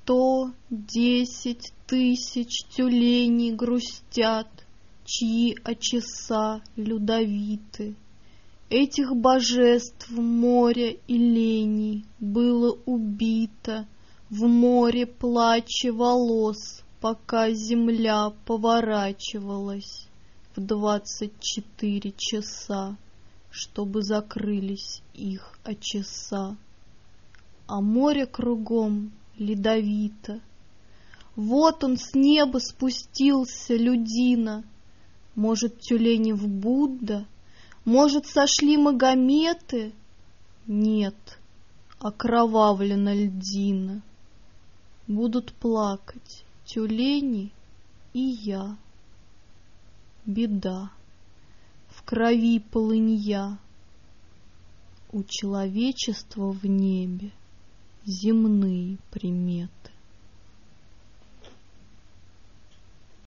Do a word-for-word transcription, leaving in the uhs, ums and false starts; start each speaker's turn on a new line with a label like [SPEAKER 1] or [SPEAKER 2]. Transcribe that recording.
[SPEAKER 1] сто, десять тысяч тюленей грустят, чьи очеса людовиты. Этих божеств моря и лени было убито в море плача волос, пока земля поворачивалась в двадцать четыре часа, чтобы закрылись их очеса. А море кругом ледовито. Вот он с неба спустился, людина. Может, Тюленев Будда? Может, сошли Магометы? Нет, окровавлена льдина. Будут плакать тюлени и я. Беда, в крови полынья. У человечества в небе земные приметы.